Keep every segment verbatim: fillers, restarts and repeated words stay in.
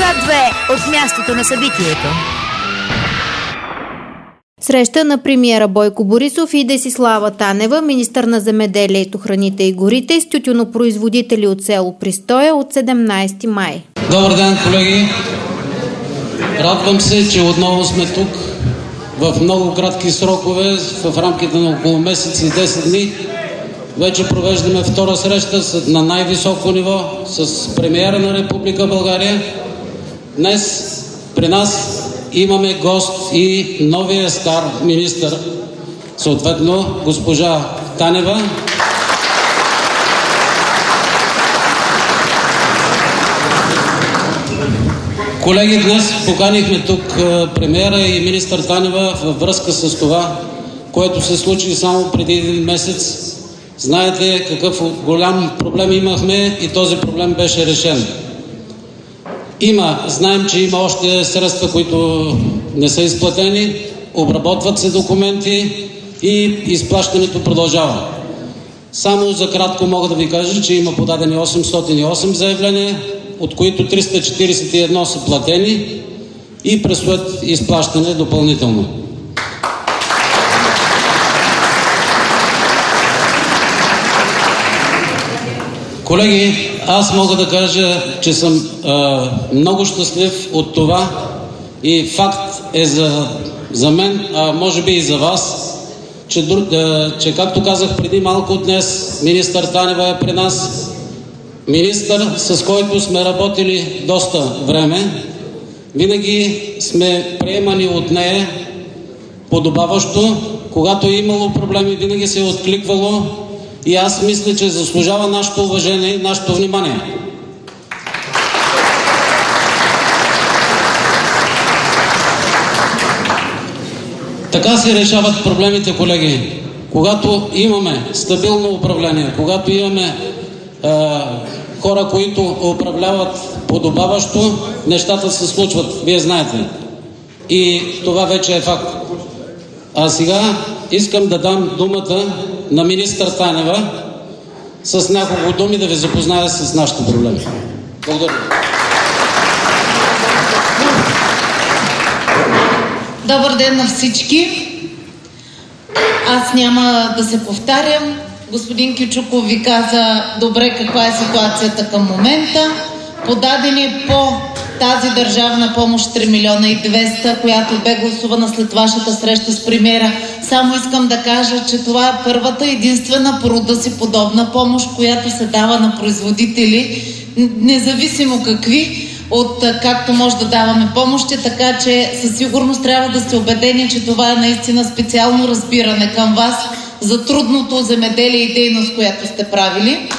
Свят две от мястото на събитието. Среща на премиера Бойко Борисов и Десислава Танева, министър на земеделието, храните и горите, с тютюнопроизводители от село Пристоя от седемнайсети май. Добър ден, колеги! Радвам се, че отново сме тук в много кратки срокове, в рамките на около месец и десет дни. Вече провеждаме втора среща на най-високо ниво с премиера на Република България. Днес при нас имаме гост и новия стар министър, съответно госпожа Танева. Колеги, днес поканихме тук премиера и министър Танева във връзка с това, което се случи само преди един месец. Знаете какъв голям проблем имахме и този проблем беше решен. Има, знаем, че има още средства, които не са изплатени, обработват се документи и изплащането продължава. Само за кратко мога да ви кажа, че има подадени осемстотин и осем заявления, от които триста четирийсет и едно са платени и предстоят изплащане допълнително. Колеги, аз мога да кажа, че съм а, много щастлив от това и факт е за, за мен, а може би и за вас, че, а, че както казах преди малко днес, министър Танева е при нас, министър, с който сме работили доста време. Винаги сме приемани от нея подобаващо, когато е имало проблеми, винаги се е откликвало. И аз мисля, че заслужава нашето уважение и нашето внимание. Така се решават проблемите, колеги. Когато имаме стабилно управление, когато имаме е, хора, които управляват подобаващо, нещата се случват. Вие знаете. И това вече е факт. А сега искам да дам думата на министър Танева с няколко думи да ви запозная с нашите проблеми. Благодаря. Добър ден на всички. Аз няма да се повтарям. Господин Кючуков ви каза добре каква е ситуацията към момента. Подадени по тази държавна помощ три милиона и двеста, която бе гласувана след вашата среща с премиера. Само искам да кажа, че това е първата единствена по рода си подобна помощ, която се дава на производители, независимо какви, от както може да даваме помощи, така че със сигурност трябва да сте убедени, че това е наистина специално разбиране към вас за трудното земеделие и дейност, която сте правили.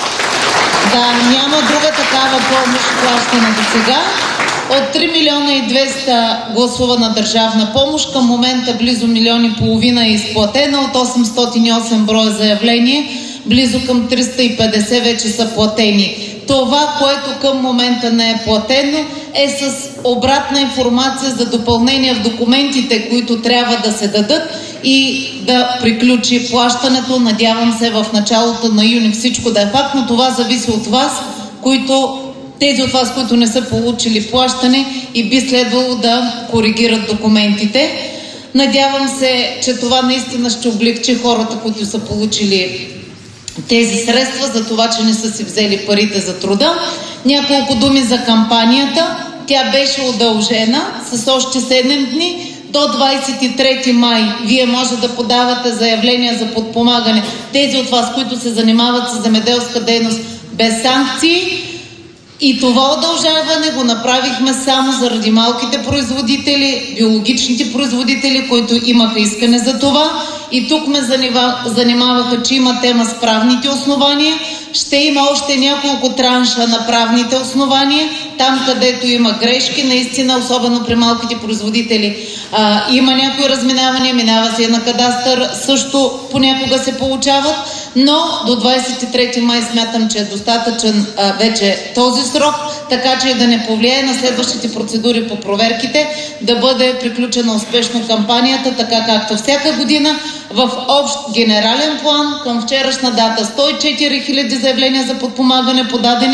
Да, няма друга такава помощ плащана до сега. От три милиона и двеста гласувана държавна помощ, към момента близо милион и половина е изплатена, от осемстотин и осем броя заявление, близо към триста и петдесет вече са платени. Това, което към момента не е платено, е с обратна информация за допълнение в документите, които трябва да се дадат и да приключи плащането. Надявам се в началото на юни всичко да е факт, но това зависи от вас, които, тези от вас, които не са получили плащане и би следвало да коригират документите. Надявам се, че това наистина ще облегчи хората, които са получили тези средства, за това, че не са си взели парите за труда. Няколко думи за кампанията. Тя беше удължена с още седем дни. До двадесет и трети май вие може да подавате заявления за подпомагане. Тези от вас, които се занимават с земеделска дейност без санкции. И това удължаване го направихме само заради малките производители, биологичните производители, които имаха искане за това. И тук ме занимаваха, че има тема с правните основания. Ще има още няколко транша на правните основания. Там, където има грешки, наистина, особено при малките производители, а, има някои разминавания, минава се на кадастър, също понякога се получават. Но до двадесет и трети май смятам, че е достатъчен а, вече този срок, така че да не повлияе на следващите процедури по проверките, да бъде приключена успешно кампанията, така както всяка година. В общ генерален план към вчерашна дата сто и четири хиляди заявления за подпомагане подадени,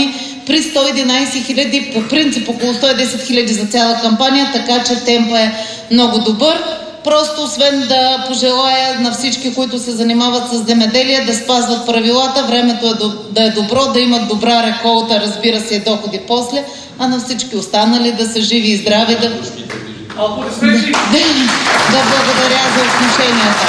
при сто и единадесет хиляди, по принцип около сто и десет хиляди за цяла кампания, така че темпът е много добър. Просто освен да пожелая на всички, които се занимават с земеделие, да спазват правилата, времето е да е добро, да имат добра реколта, разбира се, и доходи после, а на всички останали да са живи и здрави, да, да, да благодаря за отношенията.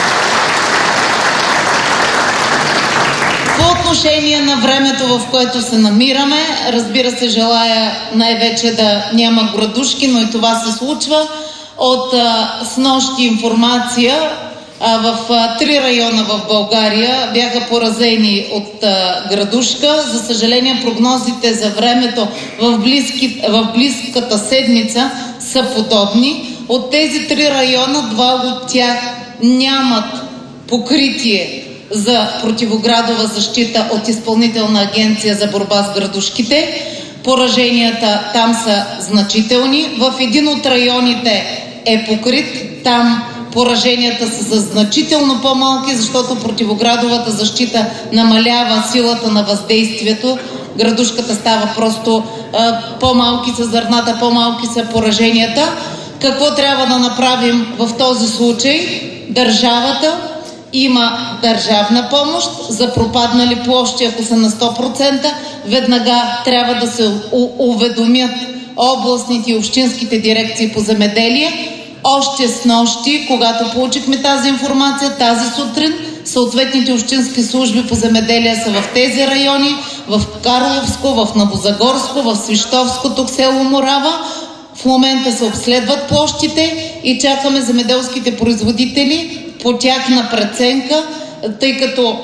По отношение на времето, в което се намираме, разбира се, желая най-вече да няма градушки, но и това се случва. От а, снощи информация а, в а, три района в България бяха поразени от а, градушка. За съжаление, прогнозите за времето в, близки, в близката седмица са подобни. От тези три района, два от тях нямат покритие за противоградова защита от Изпълнителна агенция за борба с градушките. Пораженията там са значителни. В един от районите е покрит. Там пораженията са за значително по-малки, защото противоградовата защита намалява силата на въздействието. Градушката става просто а, по-малки са зърната, по-малки са пораженията. Какво трябва да направим в този случай? Държавата има държавна помощ за пропаднали площи, ако са на сто процента. Веднага трябва да се уведомят областните и общинските дирекции по земеделие. Още с нощи, когато получихме тази информация, тази сутрин, съответните общински служби по земеделие са в тези райони, в Карловско, в Новозагорско, в Свищовско, тук село Морава. В момента се обследват площите и чакаме земеделските производители по тяхна преценка, тъй като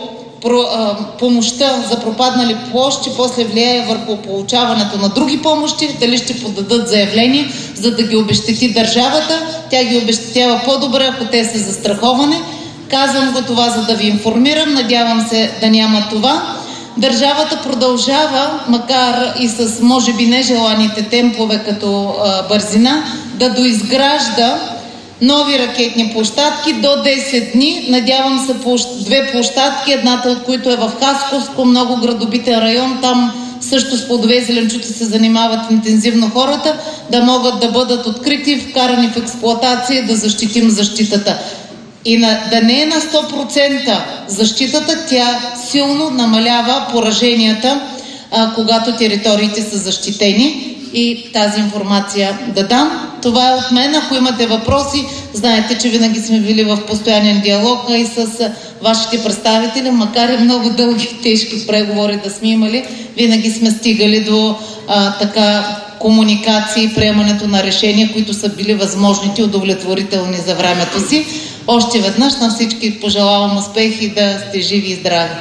помощта за пропаднали площи после влияе върху получаването на други помощи, дали ще подадат заявление, за да ги обезщети държавата. Тя ги обезщетява по-добре, ако те са застраховани. Казвам го това, за да ви информирам. Надявам се да няма това. Държавата продължава, макар и с може би нежеланите темпове като а, бързина, да доизгражда нови ракетни площадки до десет дни. Надявам се площ... две площадки, едната от които е в Хасковско, много градобитен район. Там също с плодове и зеленчуци се занимават интензивно хората, да могат да бъдат открити, вкарани в експлоатация и да защитим защитата. И на, да не е на сто процента защитата, тя силно намалява пораженията, а, когато териториите са защитени. И тази информация да дам. Това е от мен. Ако имате въпроси, знаете, че винаги сме били в постоянен диалог и с вашите представители, макар и много дълги и тежки преговори да сме имали, винаги сме стигали до а, така комуникации и приемането на решения, които са били възможните и удовлетворителни за времето си. Още веднъж на всички пожелавам успех и да сте живи и здрави.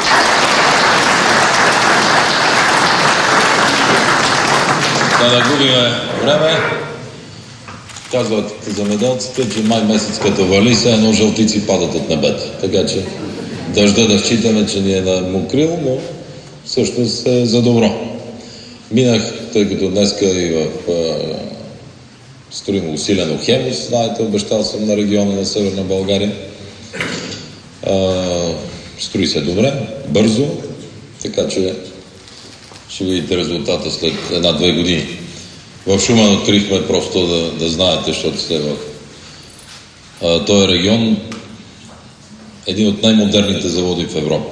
Да не губиме време. Казват земеделците, че май месец като вали, все едно жълтици падат от небето. Така че дъжда да считаме, че ни е намокрил, но всъщност е за добро. Минах, тъй като днеска и в е, строим усилено Хемус, знаете, обещал съм на региона на Северна България. Е, строи се добре, бързо, така че ще видите резултата след една-две години. В Шумен открихме, просто да, да знаете, защото сте в а, този регион, един от най-модерните заводи в Европа.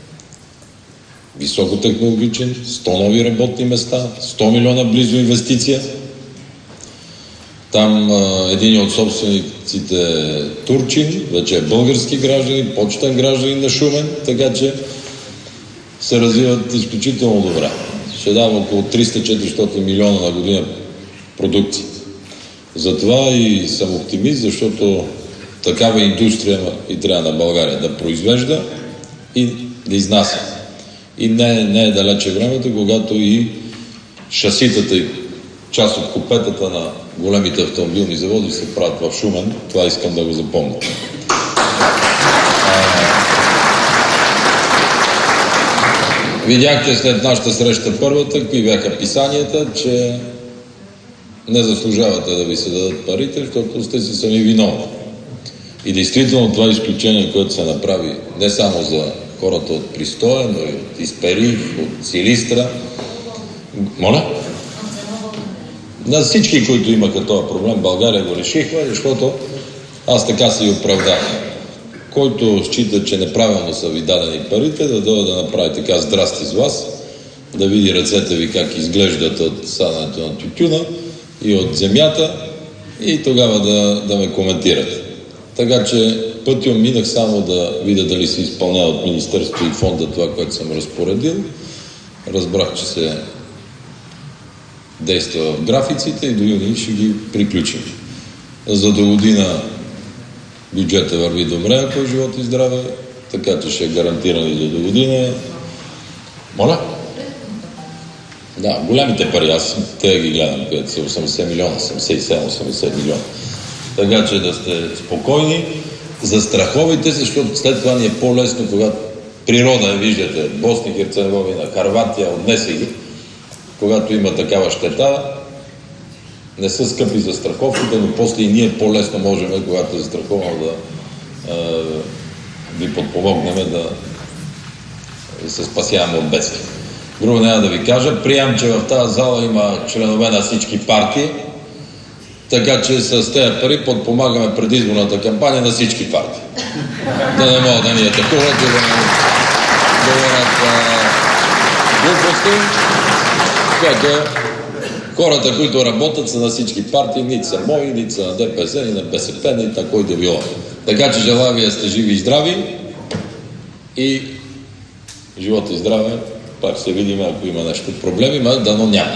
Високотехнологичен, сто нови работни места, сто милиона близо инвестиция. Там а, един от собствениците е турчин, вече е български граждани, почетен гражданин на Шумен, така че се развиват изключително добре. Ще дава около триста-четиристотин милиона на година продукция. Затова и съм оптимист, защото такава индустрия и трябва на България да произвежда и да изнася. И не, не е далече времето, когато и шаситата и част от купетата на големите автомобилни заводи се правят в Шумен. Това искам да го запомня. Видяхте след нашата среща първата, какви бяха писанията, че не заслужавате да ви се дадат парите, защото сте си сами виновни. И действително това изключение, което се направи не само за хората от Пристоя, но и от Исперих, от Силистра, Моля? На всички, които имаха този проблем, България го решихме, защото аз така си оправдах. Който счита, че неправилно са ви дадени парите, да дойде да направи така здрасти с вас, да види ръцете ви как изглеждат от садането на тютюна и от земята и тогава да, да ме коментират. Така че пътем минах само да видя дали се изпълнява от Министерството и фонда това, което съм разпоредил. Разбрах, че се действа в графиците и до юни ще ги приключим. За до година бюджета върви добре, ако е живот и здраве, така че ще е гарантиран и до година. Моля? Да, големите пари, аз те ги гледам, където са осемдесет милиона, седемдесет и седем осемдесет милиона. Така че да сте спокойни, застраховайте се, защото след това ни е по-лесно, когато природа, виждате, Босна и Херцеговина, Харватия, отнесе ги, когато има такава щета, не са скъпи застраховките, но после и ние по-лесно можем, когато застраховаме, да е, ви подпомогнем да се спасяваме от бедствия. Друго няма да ви кажа. Приемам, че в тази зала има членове на всички партии, така че с тези пари подпомагаме предизборната кампания на всички партии. Да не могат да ни атакуват и да не говорят глупости, което хората, които работят, са на всички партии, нито са мои, нито са на ДПС, ни на БСП, нито на кой да било. Така че желая ви да сте живи и здрави и живот и здраве. Пак се видим, ако има нещо проблеми, но дано няма.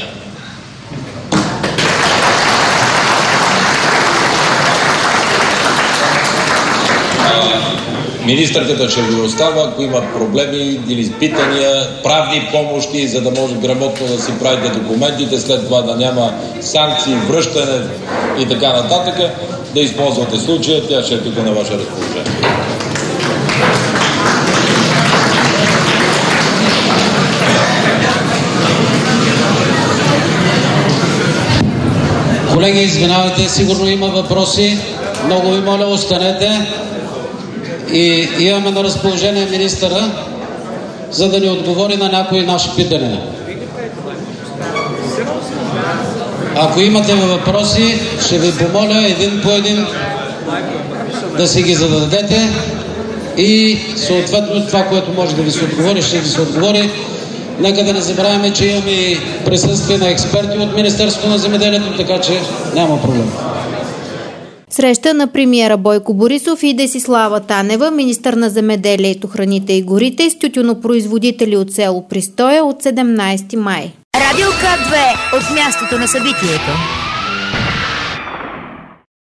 Министърката ще ви остава, ако има проблеми или изпитания, правни помощи, за да може грамотно да си правите документите, след това да няма санкции, връщане и така нататък, да използвате случая, тя ще е тук на ваше разположение. Колеги, извинявайте, сигурно има въпроси. Много ви моля, останете. И имаме на разположение министъра, за да ни отговори на някои наши питания. Ако имате въпроси, ще ви помоля един по един да си ги зададете и съответно това, което може да ви се отговори, ще ви се отговори. Нека да не забравяме, че имаме присъствие на експерти от Министерството на земеделието, така че няма проблем. Среща на премиера Бойко Борисов и Десислава Танева, министър на земеделието, храните и горите, с тютюнопроизводители от село Пристоя от седемнайсети май. Радио К две от мястото на събитието.